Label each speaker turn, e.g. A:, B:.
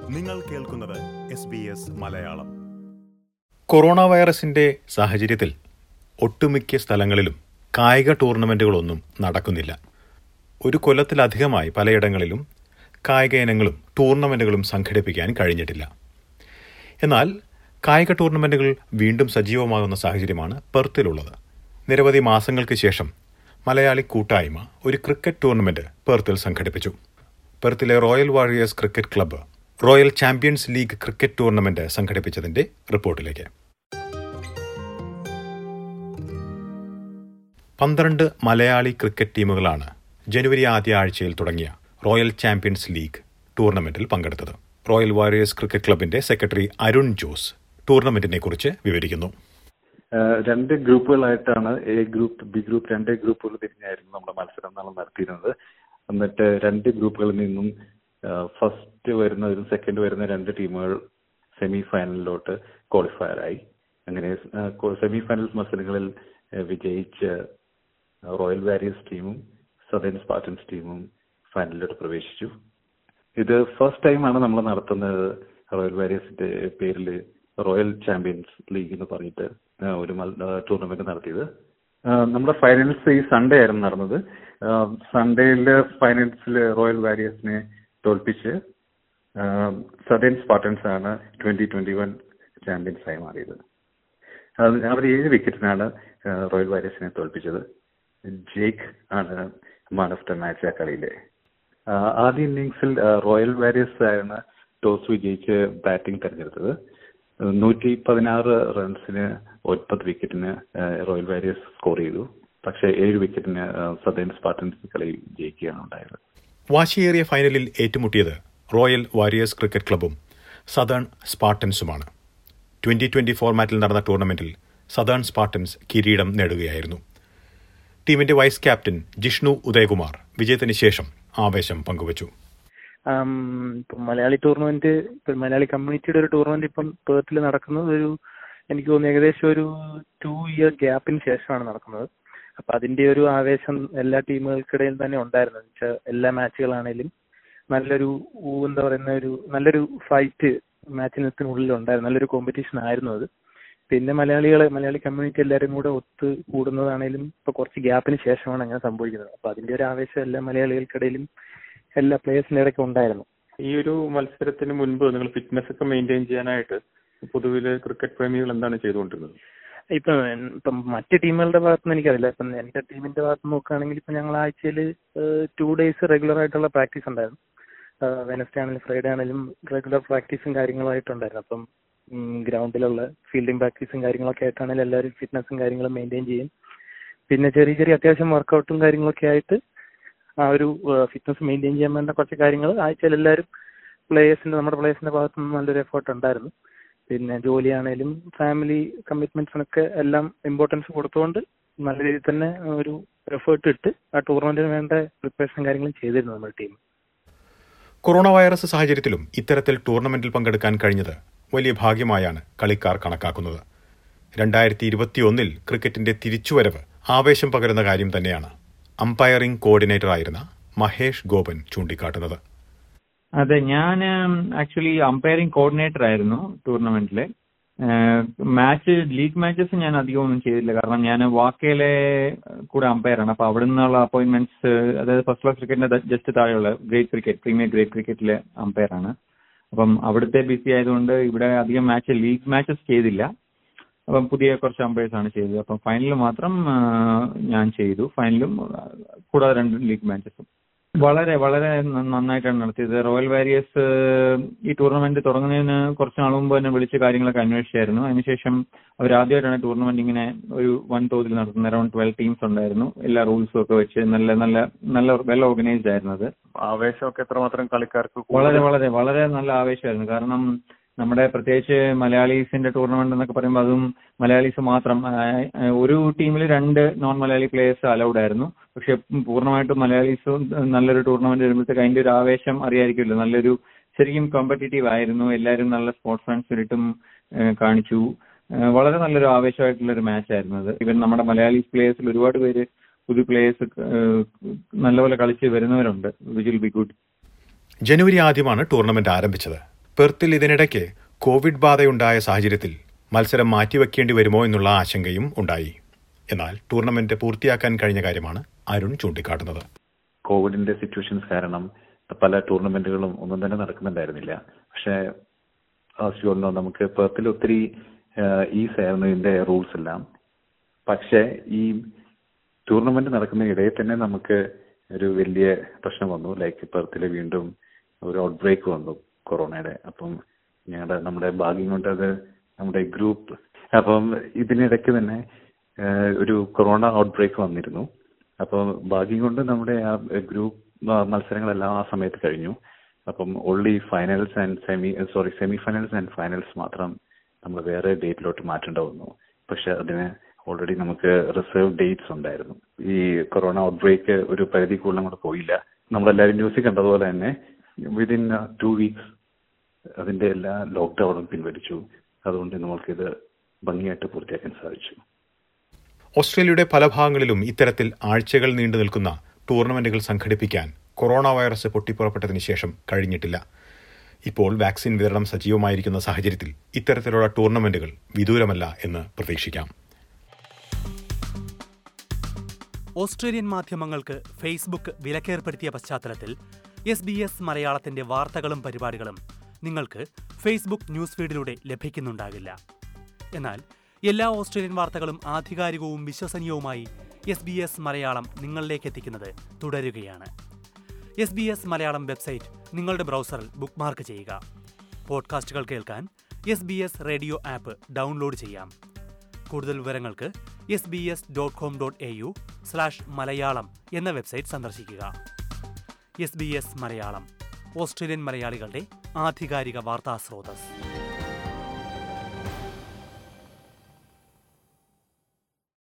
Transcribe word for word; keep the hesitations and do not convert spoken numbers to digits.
A: നിങ്ങൾ കേൾക്കുന്നത് S B S Malayalam.
B: Corona വൈറസിന്റെ സാഹചര്യത്തിൽ ഒട്ടുമിക്ക സ്ഥലങ്ങളിലും കായിക ടൂർണമെന്റുകളൊന്നും നടക്കുന്നില്ല. ഒരു കൊല്ലത്തിലധികമായി പലയിടങ്ങളിലും കായിക ഇനങ്ങളും ടൂർണമെന്റുകളും സംഘടിപ്പിക്കാൻ കഴിഞ്ഞിട്ടില്ല. എന്നാൽ കായിക ടൂർണമെന്റുകൾ വീണ്ടും സജീവമാകുന്ന സാഹചര്യമാണ് പെർത്തിലുള്ളത്. നിരവധി മാസങ്ങൾക്ക് ശേഷം മലയാളി കൂട്ടായ്മ ഒരു ക്രിക്കറ്റ് ടൂർണമെന്റ് പെർത്തിൽ സംഘടിപ്പിച്ചു. പെർത്തിലെ royal warriors cricket club royal champions league cricket tournament സംഘടിപ്പിച്ചതിന്റെ റിപ്പോർട്ടിലേക്ക്. പന്ത്രണ്ട് മലയാളി ക്രിക്കറ്റ് ടീമുകളാണ് ജനുവരി ആദ്യ ആഴ്ചയിൽ തുടങ്ങിയ റോയൽ ചാമ്പ്യൻസ് ലീഗ് ടൂർണമെന്റിൽ പങ്കെടുത്തത്. റോയൽ വാരിയേഴ്സ് ക്രിക്കറ്റ് ക്ലബിന്റെ സെക്രട്ടറി അരുൺ ജോസ് ടൂർണമെന്റിനെ കുറിച്ച് വിവരിക്കുന്നു.
C: രണ്ട് ഗ്രൂപ്പുകളായിട്ടാണ് എ ഗ്രൂപ്പ്, ബി ഗ്രൂപ്പ്, രണ്ട് ഗ്രൂപ്പുകൾ തിരിഞ്ഞായിരുന്നു നമ്മുടെ മത്സരം നമ്മൾ നടത്തിയിരുന്നത്. എന്നിട്ട് രണ്ട് ഗ്രൂപ്പുകളിൽ നിന്നും ഫസ്റ്റ് വരുന്നതിലും സെക്കൻഡ് വരുന്ന രണ്ട് ടീമുകൾ സെമി ഫൈനലിലോട്ട് ക്വാളിഫയറായി. അങ്ങനെ സെമി ഫൈനൽ മത്സരങ്ങളിൽ വിജയിച്ച റോയൽ വാരിയേഴ്സ് ടീമും സദേൺ സ്പാർട്ടൻസ് ടീമും ഫൈനലിലോട്ട് പ്രവേശിച്ചു. ഇത് ഫസ്റ്റ് ടൈമാണ് നമ്മൾ നടത്തുന്നത്. റോയൽ വാരിയേഴ്സിന്റെ പേരിൽ റോയൽ ചാമ്പ്യൻസ് ലീഗ് എന്ന് പറഞ്ഞിട്ട് ഒരു ടൂർണമെന്റ് നടത്തിയത്. നമ്മുടെ ഫൈനൽസ് ഈ സൺഡേ ആയിരുന്നു നടന്നത്. സൺഡേയില് ഫൈനൽസിൽ റോയൽ വാരിയേഴ്സിനെ തോൽപ്പിച്ച് സദേൺ സ്പാർട്ടൻസ് ആണ് ട്വന്റി ട്വന്റി വൺ ചാമ്പ്യൻസ് ആയി മാറിയത്. അവർ ഏഴ് വിക്കറ്റിനാണ് റോയൽ വാരിയേഴ്സിനെ തോൽപ്പിച്ചത്. ജേക്ക് ആണ് മാൻ ഓഫ് ദ മാച്ച് ആ കളിയിലെ. ആദ്യ ഇന്നിങ്സിൽ റോയൽ വാരിയേഴ്സ് ആണ് ടോസ് വിജയിച്ച് ബാറ്റിംഗ് തെരഞ്ഞെടുത്തത്. നൂറ്റി പതിനാറ് റൺസിന് ഒൻപത് വിക്കറ്റിന് റോയൽ വാരിയേഴ്സ് സ്കോർ ചെയ്തു. പക്ഷേ ഏഴ് വിക്കറ്റിന് സദേൺ സ്പാർട്ടൻസ് കളി ജയിക്കുകയാണ് ഉണ്ടായത്.
B: വാശിയേറിയ ഫൈനലിൽ ഏറ്റുമുട്ടിയത് റോയൽ വാരിയേഴ്സ് ക്രിക്കറ്റ് ക്ലബും സദേൺ സ്പാർട്ടൻസുമാണ്. ട്വന്റി ട്വന്റി ഫോർമാറ്റിൽ നടന്ന ടൂർണമെന്റിൽ സദേൺ സ്പാർട്ടൻസ് കിരീടം നേടുകയായിരുന്നു. ടീമിന്റെ വൈസ് ക്യാപ്റ്റൻ ജിഷ്ണു ഉദയകുമാർ വിജയത്തിന് ശേഷം ആവേശം പങ്കുവച്ചു.
D: ഇപ്പം മലയാളി ടൂർണമെന്റ്, മലയാളി കമ്മ്യൂണിറ്റിയുടെ ഒരു ടൂർണമെന്റ് ഇപ്പം പേർത്തിൽ നടക്കുന്നത് ഒരു എനിക്ക് തോന്നുന്നു ഏകദേശം ഒരു ടു ഇയർ ഗ്യാപ്പിന് ശേഷമാണ് നടക്കുന്നത്. അപ്പൊ അതിന്റെ ഒരു ആവേശം എല്ലാ ടീമുകൾക്കിടയിൽ തന്നെ ഉണ്ടായിരുന്നു. വെച്ചാൽ എല്ലാ മാച്ചുകളാണേലും നല്ലൊരു എന്താ പറയുന്ന ഒരു നല്ലൊരു ഫൈറ്റ് മാച്ചിനുള്ളിൽ ഉണ്ടായിരുന്നു. നല്ലൊരു കോമ്പറ്റീഷൻ ആയിരുന്നു അത്. പിന്നെ മലയാളികളെ മലയാളി കമ്മ്യൂണിറ്റി എല്ലാവരും കൂടെ ഒത്ത് കൂടുന്നതാണേലും ഇപ്പൊ കുറച്ച് ഗ്യാപ്പിന് ശേഷമാണ് അങ്ങനെ സംഭവിക്കുന്നത്. അപ്പൊ അതിന്റെ ഒരു ആവേശം എല്ലാ മലയാളികൾക്കിടയിലും എല്ലാ പ്ലേയേഴ്സിന്റെ ഇടയ്ക്ക് ഉണ്ടായിരുന്നു.
E: ഈ ഒരു മത്സരത്തിന് മുൻപ് നിങ്ങൾ ഫിറ്റ്നസ് ഒക്കെ മെയിൻറ്റെയിൻ ചെയ്യാനായിട്ട് പൊതുവില് ക്രിക്കറ്റ് പ്രേമികൾ എന്താണ് ചെയ്തുകൊണ്ടിരുന്നത്?
D: ഇപ്പൊ ഇപ്പം മറ്റ് ടീമുകളുടെ ഭാഗത്തുനിന്ന് എനിക്കറിയില്ല. ഇപ്പം എന്റെ ടീമിന്റെ ഭാഗത്ത് നോക്കുകയാണെങ്കിൽ ഇപ്പൊ ഞങ്ങൾ ആഴ്ചയിൽ ടു ഡേയ്സ് റെഗുലർ ആയിട്ടുള്ള പ്രാക്ടീസ് ഉണ്ടായിരുന്നു. വെനസ്ഡേ ആണെങ്കിലും ഫ്രൈഡേ ആണെങ്കിലും റെഗുലർ പ്രാക്ടീസും കാര്യങ്ങളായിട്ടുണ്ടായിരുന്നു. അപ്പം ഗ്രൗണ്ടിലുള്ള ഫീൽഡിംഗ് പ്രാക്ടീസും കാര്യങ്ങളൊക്കെ ആയിട്ടാണെങ്കിലും എല്ലാവരും ഫിറ്റ്നസും കാര്യങ്ങളും മെയിൻറ്റെയിൻ ചെയ്യും. പിന്നെ ചെറിയ ചെറിയ അത്യാവശ്യം വർക്കൗട്ടും കാര്യങ്ങളൊക്കെ ആയിട്ട് ആ ഒരു ഫിറ്റ്നസ് മെയിൻറ്റെയിൻ ചെയ്യാൻ വേണ്ട കുറച്ച് കാര്യങ്ങൾ ആഴ്ചയിൽ എല്ലാവരും പ്ലേയേഴ്സിന്റെ നമ്മുടെ പ്ലേയേഴ്സിന്റെ ഭാഗത്തു നിന്ന് നല്ലൊരു എഫേർട്ട് ഉണ്ടായിരുന്നു. പിന്നെ ജോലിയാണേലും ഫാമിലി കമ്മിറ്റ്മെന്റ്സിനൊക്കെ എല്ലാം ഇമ്പോർട്ടൻസ് കൊടുത്തുകൊണ്ട് നല്ല രീതിയിൽ തന്നെ ഒരു എഫേർട്ട് ഇട്ട് ആ ടൂർണമെന്റിന് വേണ്ട പ്രിപ്പറേഷൻ കാര്യങ്ങളും ചെയ്തിരുന്നു നമ്മുടെ ടീം.
B: കൊറോണ വൈറസ് സാഹചര്യത്തിലും ഇത്തരത്തിൽ ടൂർണമെന്റിൽ പങ്കെടുക്കാൻ കഴിഞ്ഞത് വലിയ ഭാഗ്യമായാണ് കളിക്കാർ കണക്കാക്കുന്നത്. രണ്ടായിരത്തി ഇരുപത്തി ഒന്നിൽ ക്രിക്കറ്റിന്റെ തിരിച്ചുവരവ് ആവേശം പകരുന്ന കാര്യം തന്നെയാണ് അമ്പയറിംഗ് കോർഡിനേറ്റർ ആയിരുന്ന മഹേഷ് ഗോപൻ ചൂണ്ടിക്കാട്ടുന്നത്.
F: അതെ, ഞാൻ ആക്ച്വലി അമ്പയറിംഗ് കോർഡിനേറ്റർ ആയിരുന്നു ടൂർണമെന്റിലെ. മാച്ച് ലീഗ് മാച്ചസ് ഞാൻ അധികം ഒന്നും ചെയ്തില്ല. കാരണം ഞാൻ വാക്കയിലെ കൂടെ അമ്പയറാണ്. അപ്പൊ അവിടെ നിന്നുള്ള അപ്പോയിന്റ്മെന്റ്സ്, അതായത് ഫസ്റ്റ് ക്ലാസ് ക്രിക്കറ്റിന്റെ ജസ്റ്റ് താഴെയുള്ള ഗ്രേറ്റ് ക്രിക്കറ്റ്, പ്രീമിയർ ഗ്രേറ്റ് ക്രിക്കറ്റിലെ അമ്പയറാണ്. അപ്പം അവിടുത്തെ ബിസി ആയതുകൊണ്ട് ഇവിടെ അധികം മാച്ച് ലീഗ് മാച്ചസ് ചെയ്തില്ല. അപ്പം പുതിയ കുറച്ച് അമ്പയേഴ്സ് ആണ് ചെയ്തത്. അപ്പം ഫൈനലിൽ മാത്രം ഞാൻ ചെയ്തു. ഫൈനലും കൂടാതെ രണ്ട് ലീഗ് മാച്ചസും വളരെ വളരെ നന്നായിട്ടാണ് നടത്തിയത്. റോയൽ വാരിയേഴ്സ് ഈ ടൂർണമെന്റ് തുടങ്ങുന്നതിന് കുറച്ച് നാൾ മുമ്പ് തന്നെ വിളിച്ച കാര്യങ്ങളൊക്കെ അന്വേഷിച്ചായിരുന്നു. അതിനുശേഷം അവർ ആദ്യമായിട്ടാണ് ടൂർണമെന്റ് ഇങ്ങനെ ഒരു വൻ തോതിൽ നടത്തുന്നത്. അറൌണ്ട് ട്വൽവ് ടീംസ് ഉണ്ടായിരുന്നു. എല്ലാ റൂൾസും ഒക്കെ വെച്ച് നല്ല നല്ല നല്ല വെൽ ഓർഗനൈസ്ഡ് ആയിരുന്നു. അത്
E: ആവേശമൊക്കെ എത്രമാത്രം കളിക്കാർക്ക്
F: വളരെ വളരെ വളരെ നല്ല ആവേശമായിരുന്നു. കാരണം നമ്മുടെ പ്രത്യേകിച്ച് മലയാളീസിന്റെ ടൂർണമെന്റ് എന്നൊക്കെ പറയുമ്പോൾ അതും മലയാളീസ് മാത്രം, ഒരു ടീമിൽ രണ്ട് നോൺ മലയാളി പ്ലേയേഴ്സ് അലൗഡ് ആയിരുന്നു. പക്ഷെ പൂർണ്ണമായിട്ടും മലയാളീസും നല്ലൊരു ടൂർണമെന്റ് വരുമ്പോഴത്തേക്ക് അതിന്റെ ഒരു ആവേശം അറിയായിരിക്കുമല്ലോ. നല്ലൊരു ശരിക്കും കോമ്പറ്റീറ്റീവ് ആയിരുന്നു. എല്ലാവരും നല്ല സ്പോർട്സ്മാൻ സ്പിരിറ്റും കാണിച്ചു. വളരെ നല്ലൊരു ആവേശമായിട്ടുള്ള ഒരു മാച്ച് ആയിരുന്നു അത്. ഇവൻ നമ്മുടെ മലയാളി പ്ലേയേഴ്സിൽ ഒരുപാട് പേര് പുതിയ പ്ലേയേഴ്സ് നല്ലപോലെ കളിച്ച് വരുന്നവരുണ്ട്. Which will be good.
B: ജനുവരി ആദ്യമാണ് ടൂർണമെന്റ് ആരംഭിച്ചത്. പെർത്തിൽ ഇതിനിടയ്ക്ക് കോവിഡ് ബാധയുണ്ടായ സാഹചര്യത്തിൽ മത്സരം മാറ്റിവെക്കേണ്ടി വരുമോ എന്നുള്ള ആശങ്കയും ഉണ്ടായി. എന്നാൽ ടൂർണമെന്റ് പൂർത്തിയാക്കാൻ കഴിഞ്ഞ കാര്യമാണ് അരുൺ ചൂണ്ടിക്കാട്ടുന്നത്.
C: കോവിഡിന്റെ സിറ്റുവേഷൻസ് കാരണം പല ടൂർണമെന്റുകളും ഒന്നും തന്നെ നടക്കുന്നുണ്ടായിരുന്നില്ല. പക്ഷേ ആസ്യോളിനോ നമുക്ക് പെർത്തിൽ ഒത്തിരി ഈസ് ആയിരുന്നു ഇതിന്റെ റൂൾസ് എല്ലാം. പക്ഷേ ഈ ടൂർണമെന്റ് നടക്കുന്ന ഇടയിൽ തന്നെ നമുക്ക് ഒരു വലിയ പ്രശ്നം വന്നു. ലൈക്ക് പെർത്തിൽ വീണ്ടും ഒരു ഔട്ട് ബ്രേക്ക് വന്നു കൊറോണയുടെ. അപ്പം ഞങ്ങളുടെ നമ്മുടെ ഭാഗ്യം കൊണ്ട് അത് നമ്മുടെ ഗ്രൂപ്പ് അപ്പം ഇതിനിടയ്ക്ക് തന്നെ ഒരു കൊറോണ ഔട്ട് ബ്രേക്ക് വന്നിരുന്നു. അപ്പം ഭാഗ്യം കൊണ്ട് നമ്മുടെ ആ ഗ്രൂപ്പ് മത്സരങ്ങളെല്ലാം ആ സമയത്ത് കഴിഞ്ഞു. അപ്പം only finals and semi sorry semi finals and finals മാത്രം നമ്മൾ വേറെ ഡേറ്റിലോട്ട് മാറ്റേണ്ട വന്നു. പക്ഷെ അതിന് ഓൾറെഡി നമുക്ക് റിസർവ് ഡേറ്റ്സ് ഉണ്ടായിരുന്നു. ഈ കൊറോണ ഔട്ട് ബ്രേക്ക് ഒരു പരിധി കൂടുതൽ അങ്ങോട്ട് പോയില്ല. നമ്മളെല്ലാവരും ന്യൂസിൽ കണ്ടതുപോലെ തന്നെ വിതിൻ ടു വീക്സ് അതിന്റെ എല്ലാ ലോക്ക്ഡൌണും പിൻവലിച്ചു. അതുകൊണ്ട് നമ്മൾക്കിത് ഭംഗിയായിട്ട് പൂർത്തിയാക്കാൻ സാധിച്ചു.
B: ഓസ്ട്രേലിയയുടെ പല ഭാഗങ്ങളിലും ഇത്തരത്തിൽ ആഴ്ചകൾ നീണ്ടു നിൽക്കുന്ന ടൂർണമെന്റുകൾ സംഘടിപ്പിക്കാൻ കൊറോണ വൈറസ് പൊട്ടിപ്പുറപ്പെട്ടതിന് ശേഷം കഴിഞ്ഞിട്ടില്ല. ഇപ്പോൾ വാക്സിൻ വിതരണം സജീവമായിരിക്കുന്ന സാഹചര്യത്തിൽ ഇത്തരത്തിലുള്ള ടൂർണമെന്റുകൾ വിദൂരമല്ല എന്ന് പ്രതീക്ഷിക്കാം.
G: ഓസ്ട്രേലിയൻ മാധ്യമങ്ങൾക്ക് ഫേസ്ബുക്ക് വിലക്കേർപ്പെടുത്തിയ പശ്ചാത്തലത്തിൽ എസ് ബി എസ് മലയാളത്തിന്റെ വാർത്തകളും പരിപാടികളും നിങ്ങൾക്ക് ഫേസ്ബുക്ക് ന്യൂസ് ഫീഡിലൂടെ ലഭിക്കുന്നുണ്ടാകില്ല. എന്നാൽ എല്ലാ ഓസ്ട്രേലിയൻ വാർത്തകളും ആധികാരികവും വിശ്വസനീയവുമായി എസ് ബി എസ് മലയാളം നിങ്ങളിലേക്ക് എത്തിക്കുന്നത് തുടരുകയാണ്. S B S Malayalam website നിങ്ങളുടെ ബ്രൗസറിൽ ബുക്ക്മാർക്ക് ചെയ്യുക. പോഡ്കാസ്റ്റുകൾ കേൾക്കാൻ S B S radio app download ചെയ്യാം. കൂടുതൽ വിവരങ്ങൾക്ക് S B S dot com dot A U slash Malayalam എന്ന വെബ്സൈറ്റ് സന്ദർശിക്കുക. S B S Malayalam, Australian മലയാളികളുടെ ആധികാരിക വാർത്താ സ്രോതസ്.